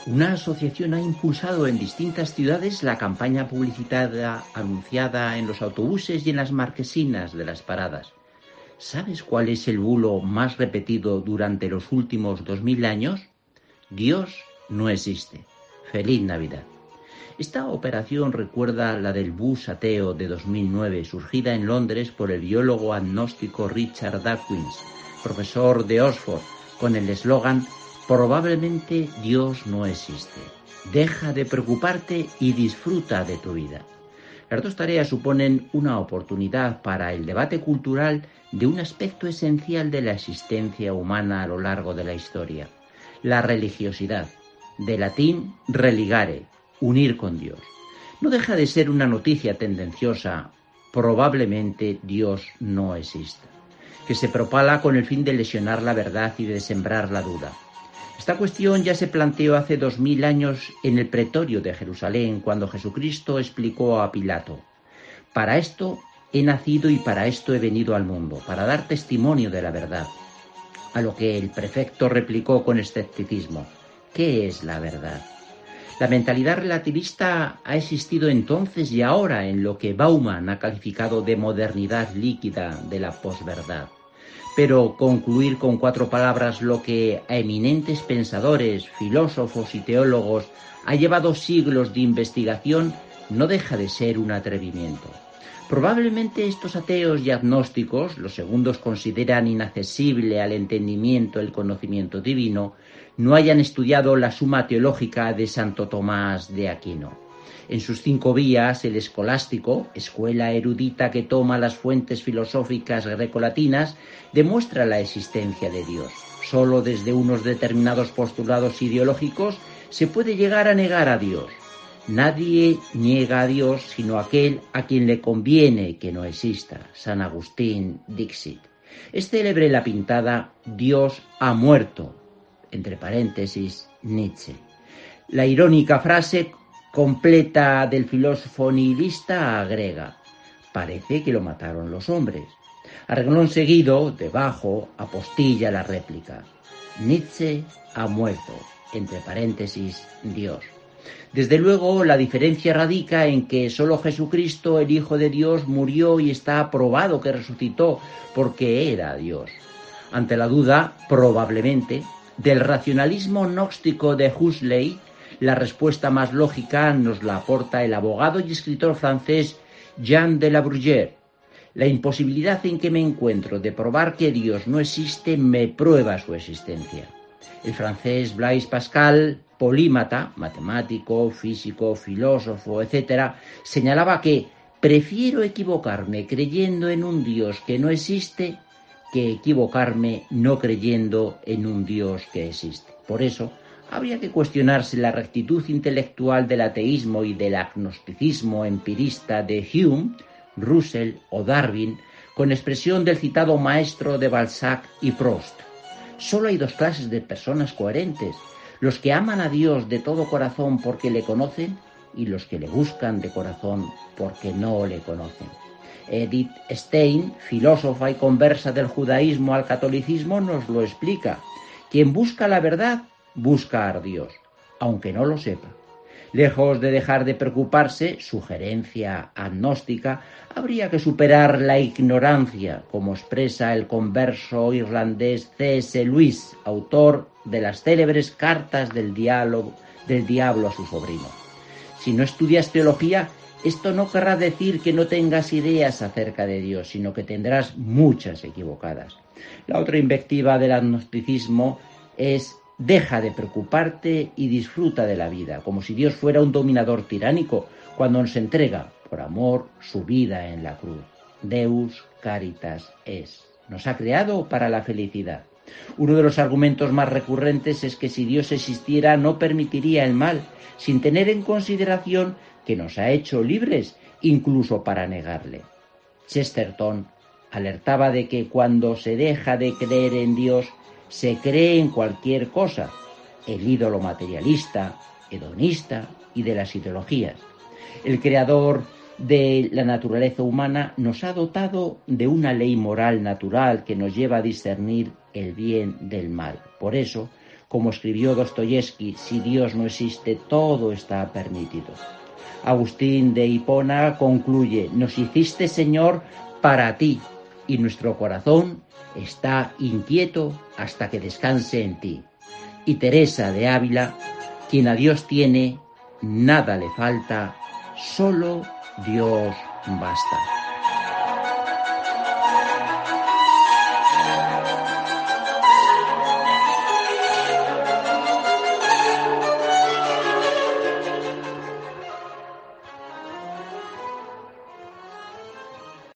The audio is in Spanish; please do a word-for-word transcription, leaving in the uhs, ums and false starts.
Una asociación ha impulsado en distintas ciudades la campaña publicitaria anunciada en los autobuses y en las marquesinas de las paradas. ¿Sabes cuál es el bulo más repetido durante los últimos dos mil años? Dios no existe. Feliz Navidad. Esta operación recuerda la del bus ateo de dos mil nueve, surgida en Londres por el biólogo agnóstico Richard Dawkins, profesor de Oxford, con el eslogan «Probablemente Dios no existe. Deja de preocuparte y disfruta de tu vida». Las dos tareas suponen una oportunidad para el debate cultural de un aspecto esencial de la existencia humana a lo largo de la historia: la religiosidad, de latín religare, unir con Dios. No deja de ser una noticia tendenciosa, probablemente Dios no exista, que se propala con el fin de lesionar la verdad y de sembrar la duda. Esta cuestión ya se planteó hace dos mil años en el pretorio de Jerusalén, cuando Jesucristo explicó a Pilato: «Para esto he nacido y para esto he venido al mundo, para dar testimonio de la verdad». A lo que el prefecto replicó con escepticismo: «¿Qué es la verdad?». La mentalidad relativista ha existido entonces y ahora en lo que Bauman ha calificado de modernidad líquida de la posverdad. Pero concluir con cuatro palabras lo que a eminentes pensadores, filósofos y teólogos ha llevado siglos de investigación no deja de ser un atrevimiento. Probablemente estos ateos y agnósticos, los segundos consideran inaccesible al entendimiento el conocimiento divino, no hayan estudiado la Suma Teológica de Santo Tomás de Aquino. En sus cinco vías, el escolástico, escuela erudita que toma las fuentes filosóficas grecolatinas, demuestra la existencia de Dios. Solo desde unos determinados postulados ideológicos se puede llegar a negar a Dios. Nadie niega a Dios sino aquel a quien le conviene que no exista. San Agustín Dixit. Es célebre la pintada «Dios ha muerto», entre paréntesis, Nietzsche. La irónica frase completa del filósofo nihilista agrega: «Parece que lo mataron los hombres». A renglón seguido, debajo, apostilla la réplica: «Nietzsche ha muerto», entre paréntesis, Dios. Desde luego, la diferencia radica en que solo Jesucristo, el Hijo de Dios, murió y está probado que resucitó porque era Dios. Ante la duda, probablemente, del racionalismo gnóstico de Huxley, la respuesta más lógica nos la aporta el abogado y escritor francés Jean de La Bruyère. La imposibilidad en que me encuentro de probar que Dios no existe me prueba su existencia. El francés Blaise Pascal, polímata, matemático, físico, filósofo, etcétera, señalaba que prefiero equivocarme creyendo en un Dios que no existe que equivocarme no creyendo en un Dios que existe. Por eso, habría que cuestionarse la rectitud intelectual del ateísmo y del agnosticismo empirista de Hume, Russell o Darwin, con expresión del citado maestro de Balzac y Proust. Solo hay dos clases de personas coherentes: los que aman a Dios de todo corazón porque le conocen y los que le buscan de corazón porque no le conocen. Edith Stein, filósofa y conversa del judaísmo al catolicismo, nos lo explica: quien busca la verdad busca a Dios, aunque no lo sepa. Lejos de dejar de preocuparse, sugerencia agnóstica, habría que superar la ignorancia, como expresa el converso irlandés C S Lewis, autor de las célebres Cartas del Diablo, del Diablo a su sobrino. Si no estudias teología, esto no querrá decir que no tengas ideas acerca de Dios, sino que tendrás muchas equivocadas. La otra invectiva del agnosticismo es: deja de preocuparte y disfruta de la vida, como si Dios fuera un dominador tiránico, cuando nos entrega, por amor, su vida en la cruz. Deus caritas es. Nos ha creado para la felicidad. Uno de los argumentos más recurrentes es que si Dios existiera no permitiría el mal, sin tener en consideración que nos ha hecho libres, incluso para negarle. Chesterton alertaba de que cuando se deja de creer en Dios, se cree en cualquier cosa: el ídolo materialista, hedonista y de las ideologías. El creador de la naturaleza humana nos ha dotado de una ley moral natural que nos lleva a discernir el bien del mal. Por eso, Como escribió Dostoyevsky, si Dios no existe, todo está permitido. Agustín de Hipona concluye: nos hiciste, Señor, para ti, y nuestro corazón está inquieto hasta que descanse en ti. Y Teresa de Ávila: quien a Dios tiene, nada le falta, solo Dios basta.